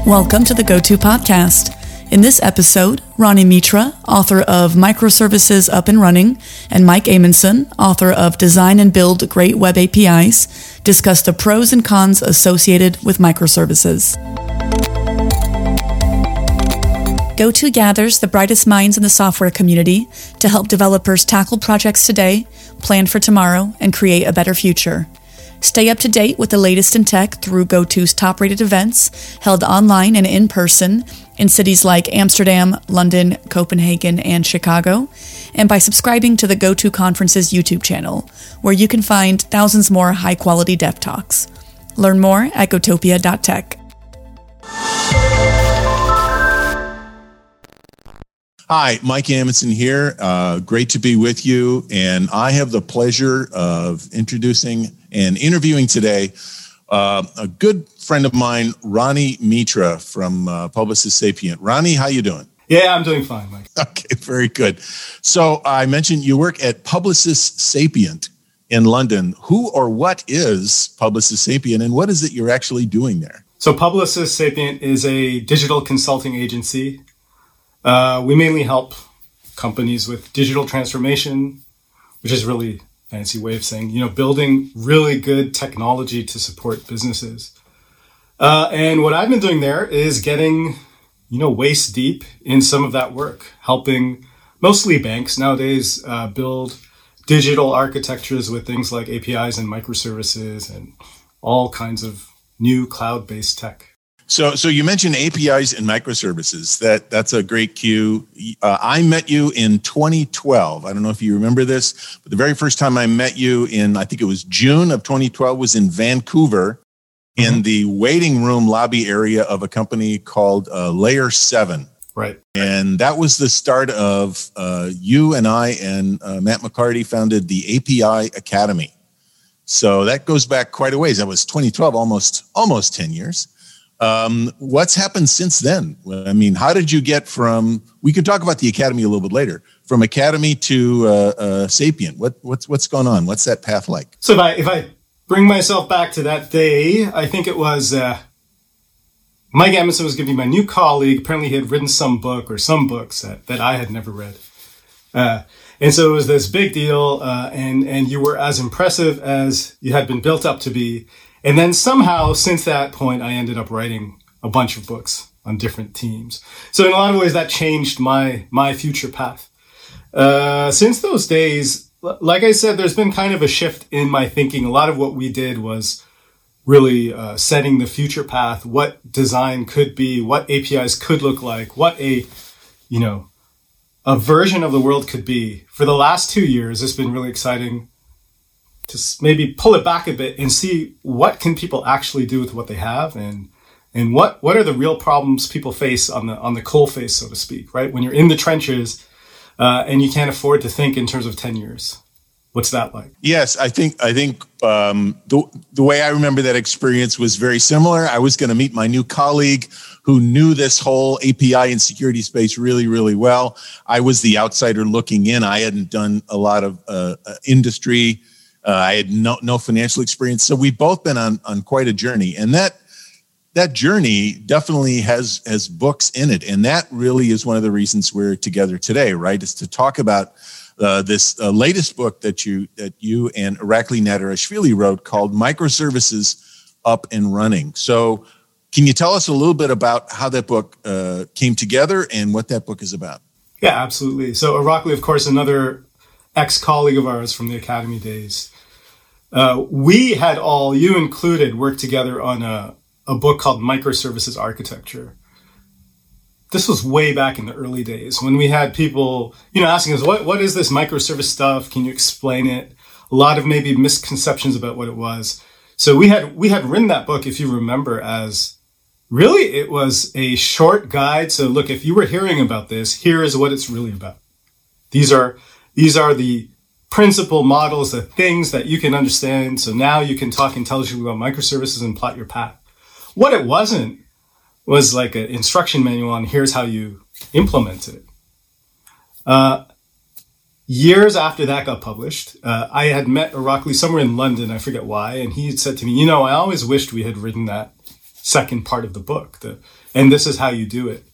Welcome to the Go-To Podcast. In this episode, Ronnie Mitra, author of Microservices Up and Running, and Mike Amundson, author of Design and Build Great Web APIs, discuss the pros and cons associated with microservices. Go-To gathers the brightest minds in the software community to help developers tackle projects today, plan for tomorrow, and create a better future. Stay up to date with the latest in tech through Go-To's top-rated events, held online and in person in cities like Amsterdam, London, Copenhagen, and Chicago, and by subscribing to the Go-To Conference's YouTube channel, where you can find thousands more high-quality dev talks. Learn more at gotopia.tech. Hi, Mike Amundson here. Great to be with you. And I have the pleasure of introducing and interviewing today a good friend of mine, Ronnie Mitra from Publicis Sapient. Ronnie, how you doing? Yeah, I'm doing fine, Mike. Okay, very good. So I mentioned you work at Publicis Sapient in London. Who or what is Publicis Sapient, and what is it you're actually doing there? So Publicis Sapient is a digital consulting agency. We mainly help companies with digital transformation, which is really a fancy way of saying, building really good technology to support businesses. And what I've been doing there is getting, waist deep in some of that work, helping mostly banks nowadays build digital architectures with things like APIs and microservices and all kinds of new cloud-based tech. So you mentioned APIs and microservices. That's a great cue. I met you in 2012. I don't know if you remember this, but the very first time I met you I think it was June of 2012, was in Vancouver in the waiting room lobby area of a company called Layer 7. Right. And that was the start of you and I and Matt McCarty founded the API Academy. So that goes back quite a ways. That was 2012, almost 10 years. What's happened since then? I mean, how did you get we could talk about the Academy a little bit later, from Academy to Sapient? What's going on? What's that path like? So if I bring myself back to that day, I think it was Mike Amundson was going to be my new colleague. Apparently he had written some book or some books that I had never read. And so it was this big deal, and you were as impressive as you had been built up to be. And then somehow, since that point, I ended up writing a bunch of books on different teams. So in a lot of ways, that changed my future path. Since those days, like I said, there's been kind of a shift in my thinking. A lot of what we did was really setting the future path, what design could be, what APIs could look like, what a version of the world could be. For the last 2 years, it's been really exciting to maybe pull it back a bit and see what can people actually do with what they have, and what are the real problems people face on the coal face, so to speak, right? When you're in the trenches and you can't afford to think in terms of 10 years. What's that like? Yes, I think the way I remember that experience was very similar. I was going to meet my new colleague who knew this whole API and security space really, really well. I was the outsider looking in. I hadn't done a lot of industry. I had no financial experience. So we've both been on quite a journey. And that journey definitely has books in it. And that really is one of the reasons we're together today, right? Is to talk about this latest book that you and Irakli Nadarashvili wrote called Microservices Up and Running. So can you tell us a little bit about how that book came together and what that book is about? Yeah, absolutely. So Irakli, of course, another ex-colleague of ours from the Academy days. We had all, you included, worked together on a book called Microservices Architecture. This was way back in the early days when we had people, asking us, what is this microservice stuff? Can you explain it? A lot of maybe misconceptions about what it was. So we had written that book, if you remember, as really it was a short guide. So look, if you were hearing about this, here is what it's really about. These are the principal models, the things that you can understand. So now you can talk intelligently about microservices and plot your path. What it wasn't was like an instruction manual on here's how you implement it. Years after that got published, I had met Irakli somewhere in London, I forget why, and he said to me, I always wished we had written that second part of the book. And this is how you do it.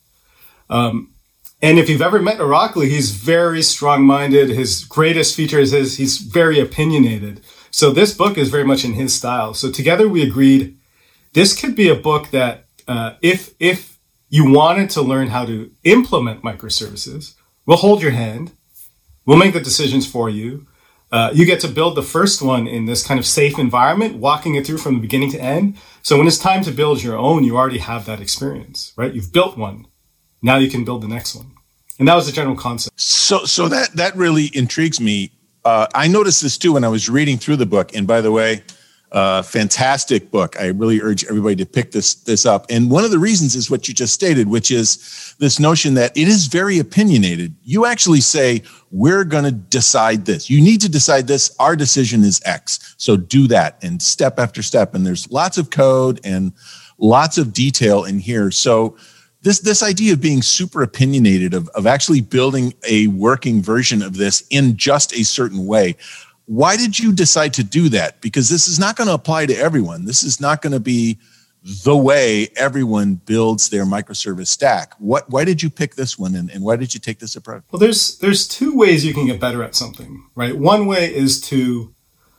And if you've ever met Irakli, he's very strong-minded. His greatest feature is he's very opinionated. So this book is very much in his style. So together we agreed this could be a book that if you wanted to learn how to implement microservices, we'll hold your hand. We'll make the decisions for you. You get to build the first one in this kind of safe environment, walking it through from the beginning to end. So when it's time to build your own, you already have that experience, right? You've built one. Now you can build the next one. And that was the general concept. So that really intrigues me. I noticed this too when I was reading through the book. And by the way, fantastic book. I really urge everybody to pick this up. And one of the reasons is what you just stated, which is this notion that it is very opinionated. You actually say, we're going to decide this. You need to decide this. Our decision is X. So do that, and step after step. And there's lots of code and lots of detail in here. So this idea of being super opinionated, of actually building a working version of this in just a certain way. Why did you decide to do that? Because this is not going to apply to everyone. This is not going to be the way everyone builds their microservice stack. Why did you pick this one, and why did you take this approach? Well, there's two ways you can get better at something, right? One way is to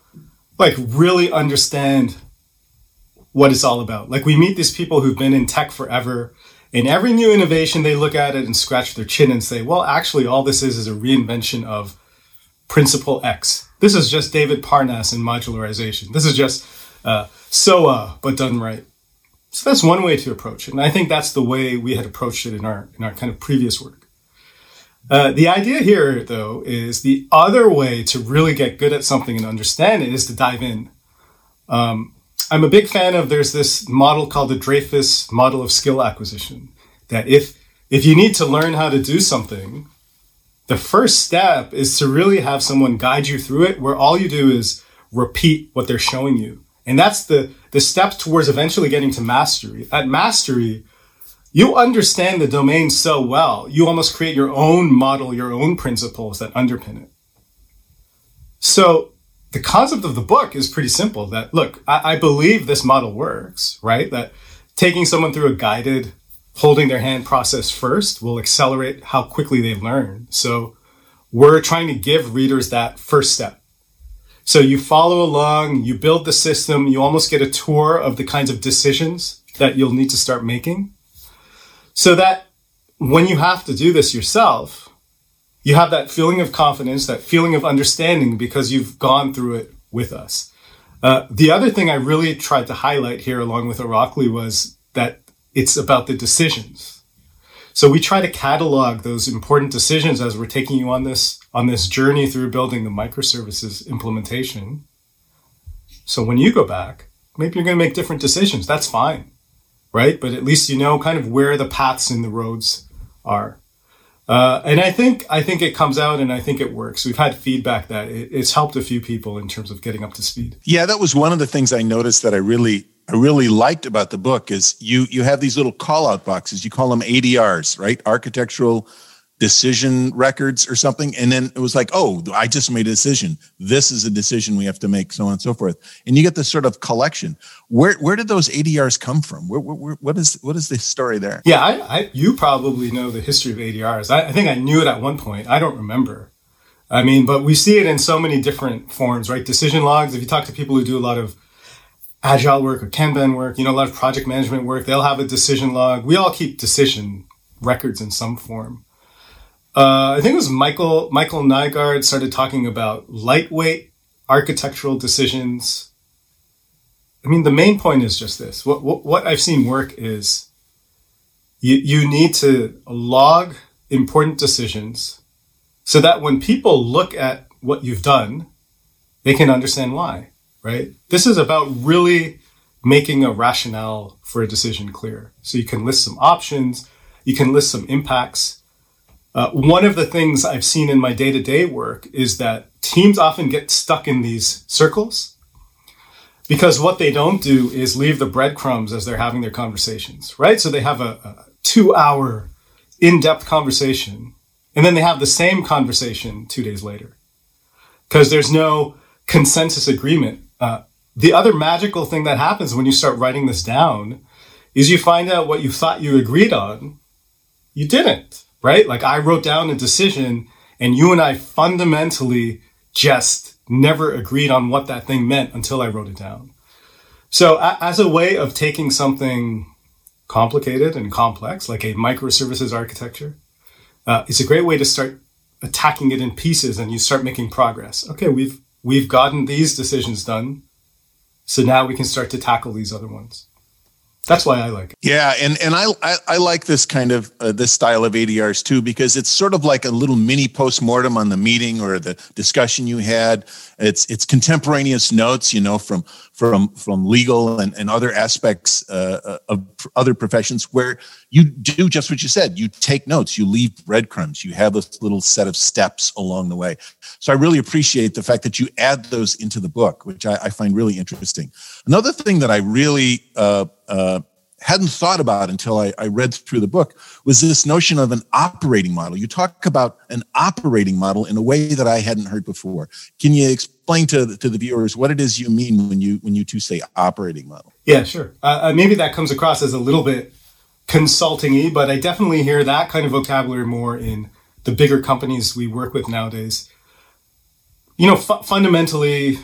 really understand what it's all about. Like, we meet these people who've been in tech forever, and every new innovation, they look at it and scratch their chin and say, well, actually, all this is a reinvention of principle X. This is just David Parnas and modularization. This is just SOA, but done right. So that's one way to approach it. And I think that's the way we had approached it in our kind of previous work. The idea here, though, is the other way to really get good at something and understand it is to dive in. I'm a big fan of, there's this model called the Dreyfus model of skill acquisition, that if you need to learn how to do something, the first step is to really have someone guide you through it, where all you do is repeat what they're showing you. And that's the step towards eventually getting to mastery. At mastery, you understand the domain so well, you almost create your own model, your own principles that underpin it. So the concept of the book is pretty simple, that, look, I believe this model works, right? That taking someone through a guided, holding their hand process first will accelerate how quickly they learn. So we're trying to give readers that first step. So you follow along, you build the system, you almost get a tour of the kinds of decisions that you'll need to start making, so that when you have to do this yourself, you have that feeling of confidence, that feeling of understanding, because you've gone through it with us. The other thing I really tried to highlight here, along with Irakli, was that it's about the decisions. So we try to catalog those important decisions as we're taking you on this journey through building the microservices implementation. So when you go back, maybe you're going to make different decisions. That's fine, right? But at least you know kind of where the paths and the roads are. And I think it comes out, and I think it works. We've had feedback that it's helped a few people in terms of getting up to speed. Yeah, that was one of the things I noticed that I really liked about the book is you have these little call-out boxes. You call them ADRs, right? Architectural decision records or something. And then it was like, oh, I just made a decision. This is a decision we have to make, so on and so forth. And you get this sort of collection. Where did those ADRs come from? What is the story there? Yeah, you probably know the history of ADRs. I think I knew it at one point. I don't remember. I mean, but we see it in so many different forms, right? Decision logs. If you talk to people who do a lot of agile work or Kanban work, a lot of project management work, they'll have a decision log. We all keep decision records in some form. I think it was Michael Nygaard started talking about lightweight architectural decisions. I mean, the main point is just this. What I've seen work is you need to log important decisions so that when people look at what you've done, they can understand why, right? This is about really making a rationale for a decision clear. So you can list some options, you can list some impacts. One of the things I've seen in my day-to-day work is that teams often get stuck in these circles because what they don't do is leave the breadcrumbs as they're having their conversations, right? So they have a 2-hour in-depth conversation, and then they have the same conversation 2 days later because there's no consensus agreement. The other magical thing that happens when you start writing this down is you find out what you thought you agreed on, you didn't, right? Like I wrote down a decision and you and I fundamentally just never agreed on what that thing meant until I wrote it down. So as a way of taking something complicated and complex, like a microservices architecture, it's a great way to start attacking it in pieces and you start making progress. Okay, we've gotten these decisions done. So now we can start to tackle these other ones. That's why I like it. Yeah, and I like this kind of this style of ADRs too, because it's sort of like a little mini postmortem on the meeting or the discussion you had. It's contemporaneous notes, from legal and other aspects of other professions where you do just what you said. You take notes, you leave breadcrumbs, you have this little set of steps along the way. So I really appreciate the fact that you add those into the book, which I find really interesting. Another thing that I really hadn't thought about until I read through the book was this notion of an operating model. You talk about an operating model in a way that I hadn't heard before. Can you explain to the viewers what it is you mean when you two say operating model? Yeah, sure. Maybe that comes across as a little bit consulting-y, but I definitely hear that kind of vocabulary more in the bigger companies we work with nowadays. Fundamentally,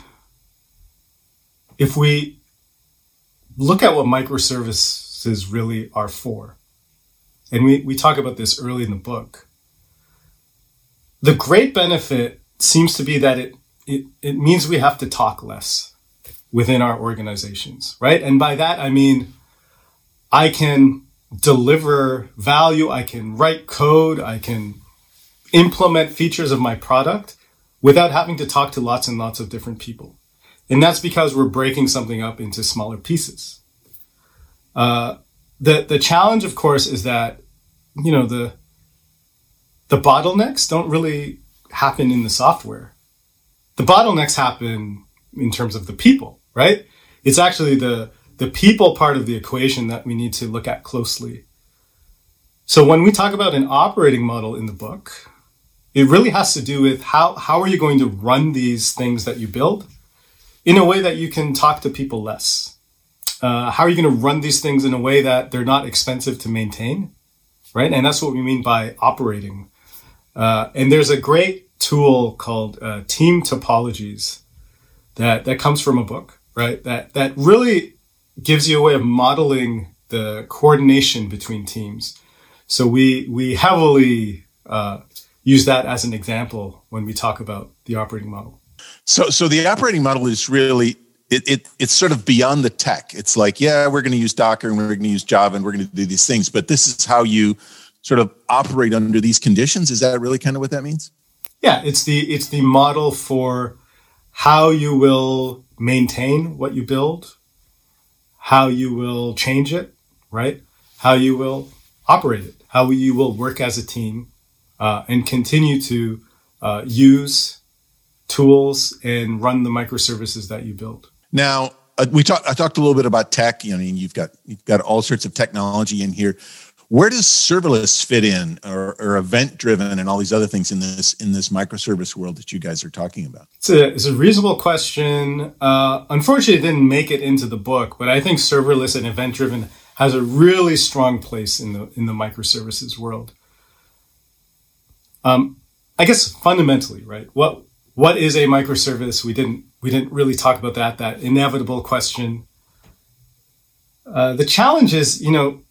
if we look at what microservices really are for, and we talk about this early in the book, the great benefit seems to be that it means we have to talk less within our organizations, right? And by that, I mean, I can deliver value, I can write code, I can implement features of my product without having to talk to lots and lots of different people. And that's because we're breaking something up into smaller pieces. The challenge, of course, is that, the bottlenecks don't really happen in the software. The bottlenecks happen in terms of the people, right? It's actually the people part of the equation that we need to look at closely. So when we talk about an operating model in the book, it really has to do with how are you going to run these things that you build in a way that you can talk to people less? How are you going to run these things in a way that they're not expensive to maintain, right? And that's what we mean by operating. And there's a great tool called Team Topologies that comes from a book, right? That really gives you a way of modeling the coordination between teams. So we heavily use that as an example when we talk about the operating model. So the operating model is really, it's sort of beyond the tech. It's like, yeah, we're going to use Docker and we're going to use Java and we're going to do these things, but this is how you sort of operate under these conditions. Is that really kind of what that means? Yeah, it's the model for how you will maintain what you build, how you will change it, right? How you will operate it, how you will work as a team, and continue to use tools and run the microservices that you build. Now, I talked a little bit about tech. You've got all sorts of technology in here. Where does serverless fit in, or event-driven, and all these other things in this microservice world that you guys are talking about? It's a reasonable question. Unfortunately, it didn't make it into the book, but I think serverless and event-driven has a really strong place in the microservices world. I guess fundamentally, right? What is a microservice? We didn't really talk about that inevitable question. The challenge is,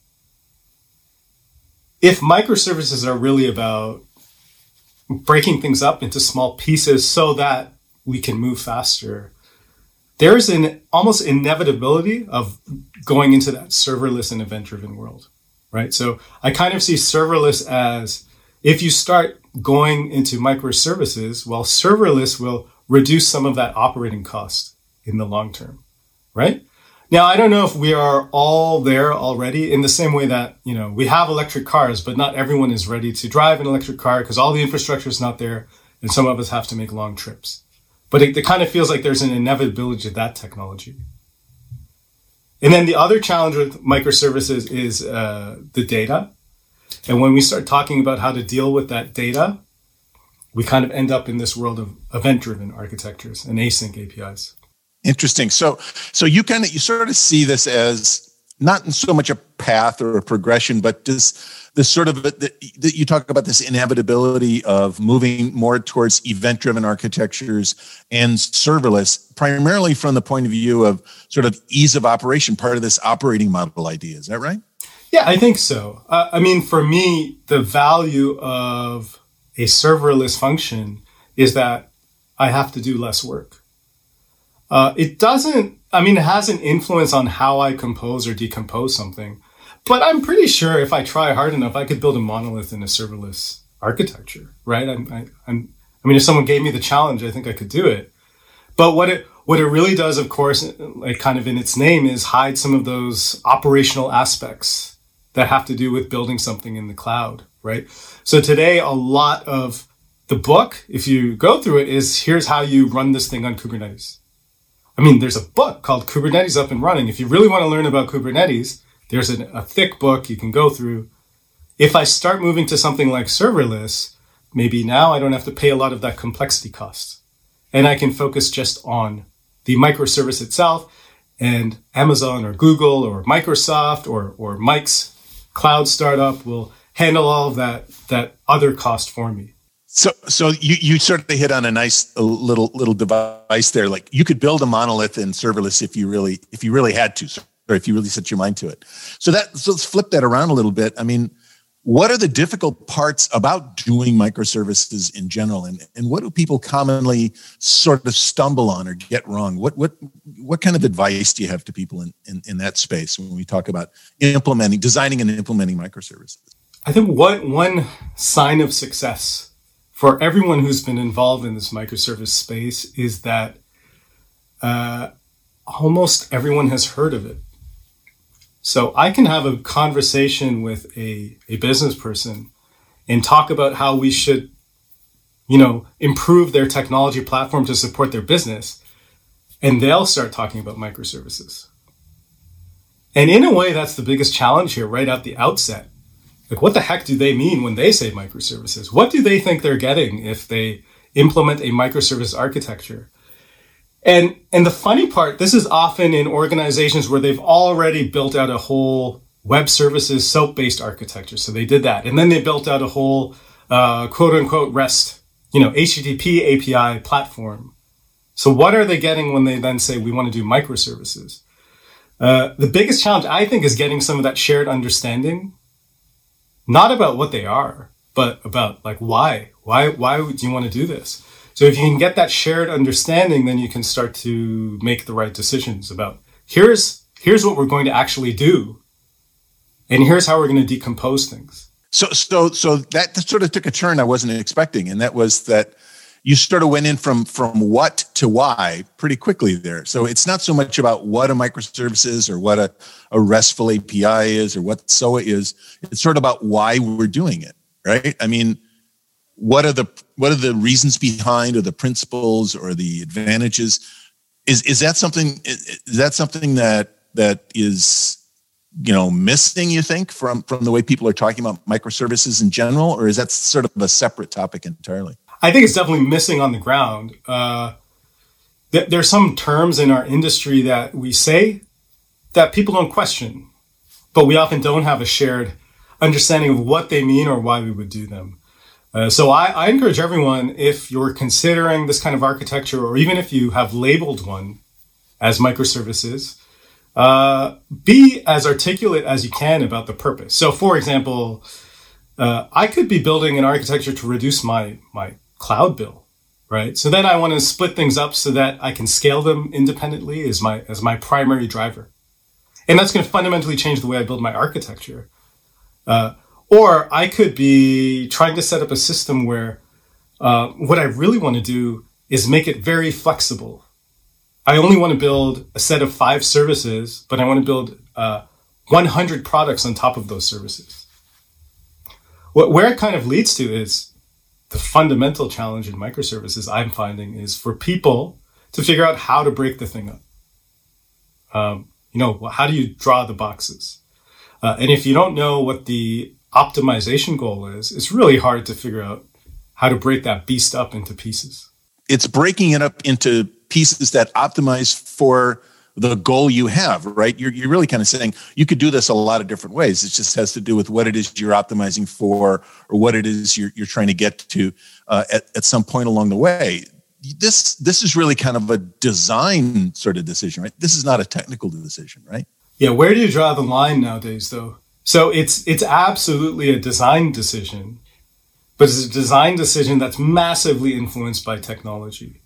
if microservices are really about breaking things up into small pieces so that we can move faster, there is an almost inevitability of going into that serverless and event-driven world, right? So I kind of see serverless as, if you start going into microservices, well, serverless will reduce some of that operating cost in the long term, right? Now, I don't know if we are all there already, in the same way that, we have electric cars, but not everyone is ready to drive an electric car because all the infrastructure is not there, and some of us have to make long trips. But it kind of feels like there's an inevitability to that technology. And then the other challenge with microservices is the data. And when we start talking about how to deal with that data, we kind of end up in this world of event-driven architectures and async APIs. Interesting. So you sort of see this as not in so much a path or a progression, but this sort of that you talk about this inevitability of moving more towards event-driven architectures and serverless, primarily from the point of view of sort of ease of operation, part of this operating model idea. Is that right? Yeah, I think so. I mean, for me, the value of a serverless function is that I have to do less work. It has an influence on how I compose or decompose something. But I'm pretty sure if I try hard enough, I could build a monolith in a serverless architecture, right? If someone gave me the challenge, I think I could do it. But what it really does, of course, like kind of in its name, is hide some of those operational aspects that have to do with building something in the cloud, right? So today, a lot of the book, if you go through it, is here's how you run this thing on Kubernetes. I mean, there's a book called Kubernetes Up and Running. If you really want to learn about Kubernetes, there's a thick book you can go through. If I start moving to something like serverless, maybe now I don't have to pay a lot of that complexity cost. And I can focus just on the microservice itself, and Amazon or Google or Microsoft or Mike's cloud startup will handle all of that other cost for me. So you sort of hit on a nice little device there. Like you could build a monolith in serverless if you really had to, or if you really set your mind to it. So let's flip that around a little bit. I mean, what are the difficult parts about doing microservices in general, and what do people commonly sort of stumble on or get wrong? What kind of advice do you have to people in that space when we talk about designing and implementing microservices? I think one sign of success for everyone who's been involved in this microservice space is that almost everyone has heard of it. So I can have a conversation with a business person and talk about how we should, improve their technology platform to support their business. And they'll start talking about microservices. And in a way, that's the biggest challenge here right at the outset. Like, what the heck do they mean when they say microservices? What do they think they're getting if they implement a microservice architecture? And the funny part, this is often in organizations where they've already built out a whole web services SOAP-based architecture. So they did that. And then they built out a whole quote unquote REST, HTTP API platform. So what are they getting when they then say we want to do microservices? The biggest challenge, I think, is getting some of that shared understanding, not about what they are, but about like why do you want to do this? So if you can get that shared understanding, then you can start to make the right decisions about here's what we're going to actually do, and here's how we're going to decompose things. So that sort of took a turn I wasn't expecting, and that was that you sort of went in from what to why pretty quickly there. So it's not so much about what a microservice is or what a RESTful API is or what SOA is. It's sort of about why we're doing it, right? I mean, what are the reasons behind, or the principles, or the advantages? Is that something that is missing, you think, from the way people are talking about microservices in general, or is that sort of a separate topic entirely? I think it's definitely missing on the ground. There's some terms in our industry that we say that people don't question, but we often don't have a shared understanding of what they mean or why we would do them. So I encourage everyone, if you're considering this kind of architecture, or even if you have labeled one as microservices, be as articulate as you can about the purpose. So, for example, I could be building an architecture to reduce my cloud bill, right? So then I want to split things up so that I can scale them independently as my primary driver. And that's going to fundamentally change the way I build my architecture. Or I could be trying to set up a system where what I really want to do is make it very flexible. I only want to build a set of 5 services, but I want to build 100 products on top of those services. Where it kind of leads to is the fundamental challenge in microservices I'm finding is for people to figure out how to break the thing up. How do you draw the boxes? And if you don't know what the optimization goal is, it's really hard to figure out how to break that beast up into pieces. It's breaking it up into pieces that optimize for the goal you have, right? You're really kind of saying you could do this a lot of different ways. It just has to do with what it is you're optimizing for, or what it is you're trying to get to at some point along the way. This is really kind of a design sort of decision, right? This is not a technical decision, right? Yeah, where do you draw the line nowadays, though? So it's absolutely a design decision, but it's a design decision that's massively influenced by technology.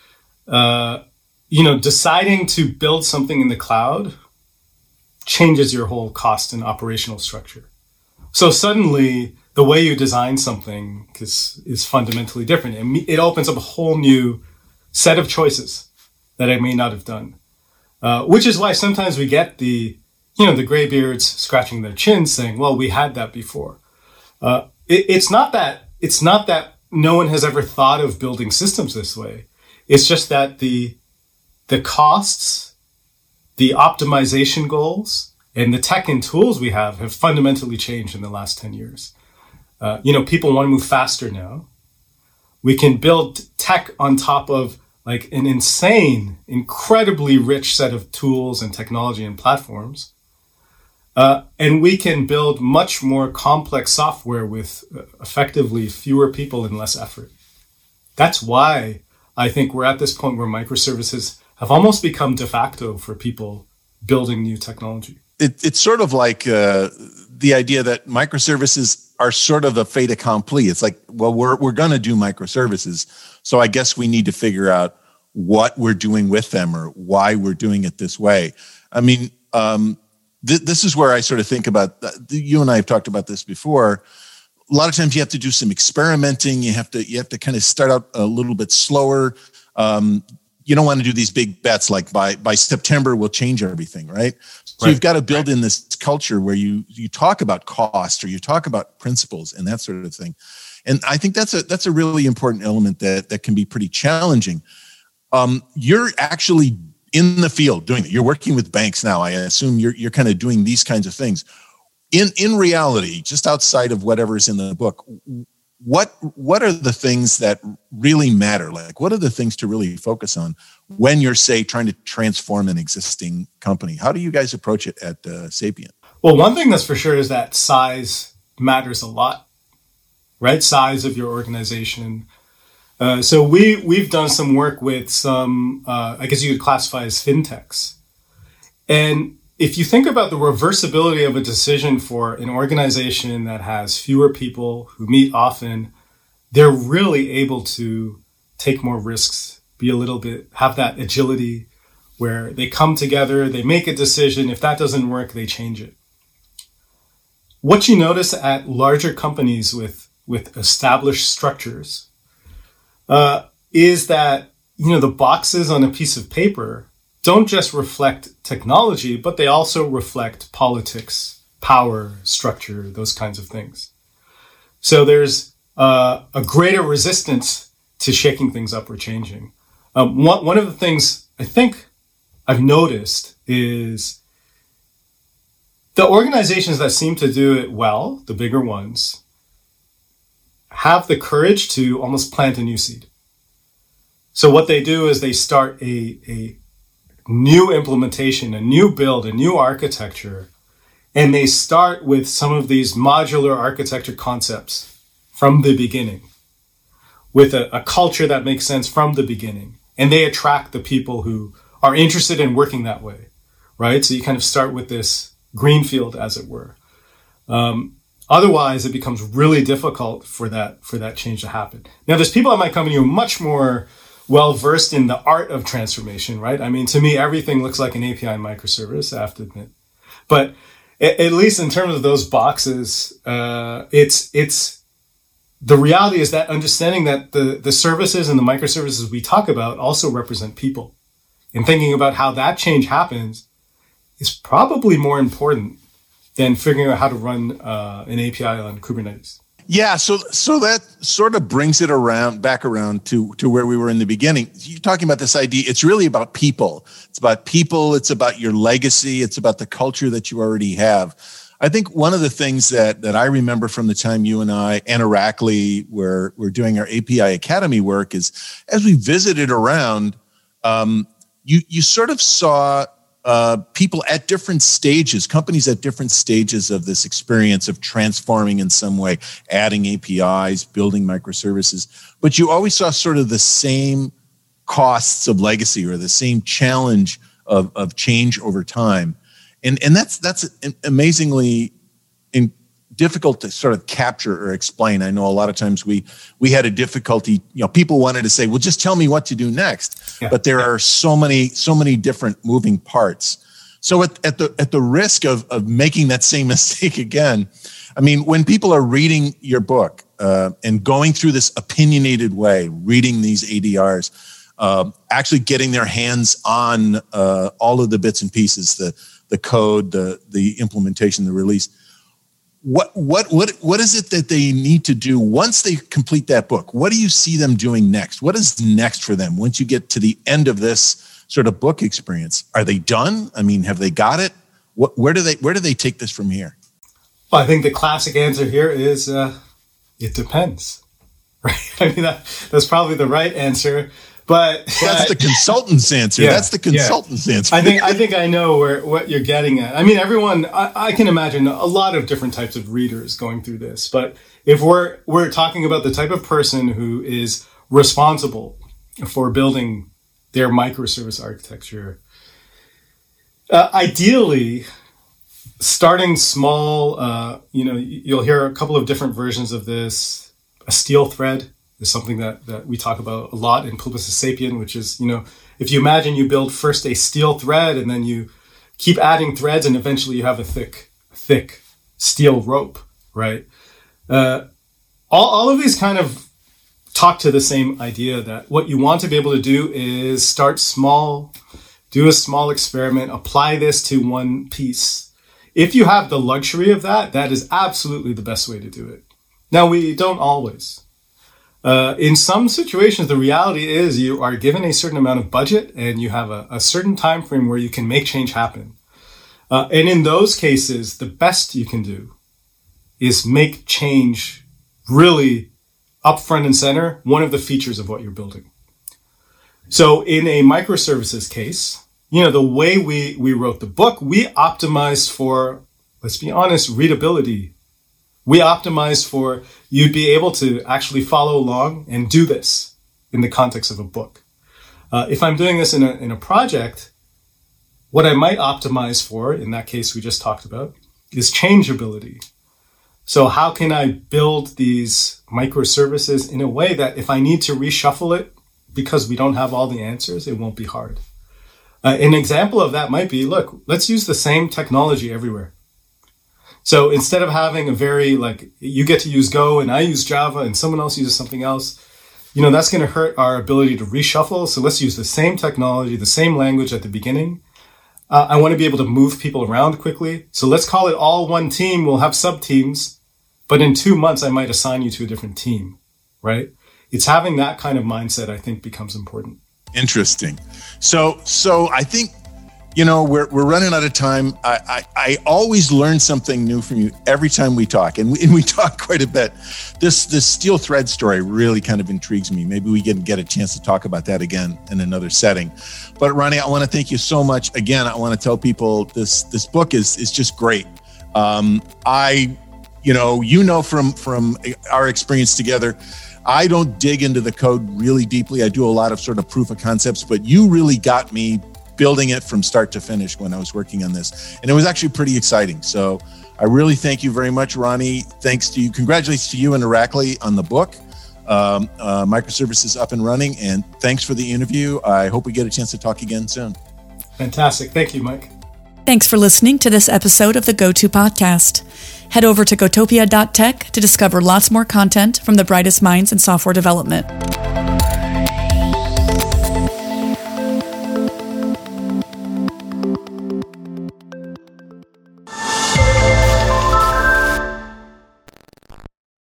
Deciding to build something in the cloud changes your whole cost and operational structure. So suddenly, the way you design something is fundamentally different. It opens up a whole new set of choices that I may not have done. Which is why sometimes we get the graybeards scratching their chins saying, well, we had that before. It's not that no one has ever thought of building systems this way. It's just that the costs, the optimization goals, and the tech and tools we have fundamentally changed in the last 10 years. People want to move faster now. We can build tech on top of like an insane, incredibly rich set of tools and technology and platforms. And we can build much more complex software with effectively fewer people and less effort. That's why I think we're at this point where microservices have almost become de facto for people building new technology. It's sort of like the idea that microservices are sort of a fait accompli. It's like, well, we're going to do microservices, so I guess we need to figure out what we're doing with them or why we're doing it this way. I mean, this is where I sort of think about, you and I have talked about this before. A lot of times you have to do some experimenting. You have to kind of start out a little bit slower. You don't want to do these big bets like by September we'll change everything, right? So You've got to build in this culture where you talk about cost or you talk about principles and that sort of thing. And I think that's a really important element that can be pretty challenging. You're actually in the field doing it. You're working with banks now. I assume you're kind of doing these kinds of things. In reality, just outside of whatever's in the book, what are the things that really matter? Like, what are the things to really focus on when you're, say, trying to transform an existing company? How do you guys approach it at Sapient? Well, one thing that's for sure is that size matters a lot, right? Size of your organization. So we've done some work with some, I guess you could classify as fintechs. And if you think about the reversibility of a decision for an organization that has fewer people who meet often, they're really able to take more risks, have that agility where they come together, they make a decision. If that doesn't work, they change it. What you notice at larger companies with established structures is that, the boxes on a piece of paper don't just reflect technology, but they also reflect politics, power, structure, those kinds of things. So there's a greater resistance to shaking things up or changing. One of the things I think I've noticed is the organizations that seem to do it well, the bigger ones, have the courage to almost plant a new seed. So what they do is they start a new implementation, a new build, a new architecture, and they start with some of these modular architecture concepts from the beginning, with a culture that makes sense from the beginning. And they attract the people who are interested in working that way, right? So you kind of start with this greenfield, as it were. Otherwise, it becomes really difficult for that change to happen. Now, there's people at my company who are much more well-versed in the art of transformation, right? I mean, to me, everything looks like an API microservice, I have to admit. But at least in terms of those boxes, it's the reality is that understanding that the services and the microservices we talk about also represent people. And thinking about how that change happens is probably more important than figuring out how to run an API on Kubernetes. Yeah, so that sort of brings it back around to where we were in the beginning. You're talking about this idea. It's really about people. It's about people. It's about your legacy. It's about the culture that you already have. I think one of the things that I remember from the time you and I, Anna Rackley, were doing our API Academy work is as we visited around, you sort of saw people at different stages, companies at different stages of this experience of transforming in some way, adding APIs, building microservices. But you always saw sort of the same costs of legacy or the same challenge of change over time. And that's amazingly difficult to sort of capture or explain. I know a lot of times we had a difficulty, people wanted to say, well, just tell me what to do next. Yeah. But there are so many different moving parts. So at the risk of making that same mistake again, I mean, when people are reading your book and going through this opinionated way, reading these ADRs, actually getting their hands on all of the bits and pieces, the code, the implementation, the release, what is it that they need to do once they complete that book? What do you see them doing next? What is next for them once you get to the end of this sort of book experience? Are they done? I mean, have they got it? Where do they take this from here? Well, I think the classic answer here is it depends, right? I mean, that's probably the right answer. But that's the consultant's answer. Yeah, that's the consultant's answer. I think I know what you're getting at. I mean, everyone, I can imagine a lot of different types of readers going through this. But if we're talking about the type of person who is responsible for building their microservice architecture, ideally, starting small, you'll hear a couple of different versions of this. A steel thread is something that we talk about a lot in Publicis Sapient, which is, if you imagine you build first a steel thread and then you keep adding threads and eventually you have a thick steel rope, right? All of these kind of talk to the same idea that what you want to be able to do is start small, do a small experiment, apply this to one piece. If you have the luxury of that is absolutely the best way to do it. Now, we don't always. In some situations, the reality is you are given a certain amount of budget and you have a certain time frame where you can make change happen. And in those cases, the best you can do is make change really up front and center, one of the features of what you're building. So in a microservices case, the way we wrote the book, we optimized for, let's be honest, readability. We optimized for you'd be able to actually follow along and do this in the context of a book. If I'm doing this in a project, what I might optimize for, in that case we just talked about, is changeability. So how can I build these microservices in a way that if I need to reshuffle it because we don't have all the answers, it won't be hard. An example of that might be, look, let's use the same technology everywhere. So instead of having you get to use Go and I use Java and someone else uses something else, that's going to hurt our ability to reshuffle. So let's use the same technology, the same language at the beginning. I want to be able to move people around quickly. So let's call it all one team. We'll have sub-teams, but in 2 months, I might assign you to a different team, right? It's having that kind of mindset, I think, becomes important. Interesting. So I think, we're running out of time. I always learn something new from you every time we talk, and we talk quite a bit. This steel thread story really kind of intrigues me. Maybe we can get a chance to talk about that again in another setting. But Ronnie, I want to thank you so much. Again, I want to tell people this book is just great. From our experience together, I don't dig into the code really deeply. I do a lot of sort of proof of concepts, but you really got me building it from start to finish when I was working on this. And it was actually pretty exciting. So I really thank you very much, Ronnie. Thanks to you. Congratulations to you and Irakli on the book, Microservices Up and Running. And thanks for the interview. I hope we get a chance to talk again soon. Fantastic. Thank you, Mike. Thanks for listening to this episode of the GoTo Podcast. Head over to gotopia.tech to discover lots more content from the brightest minds in software development.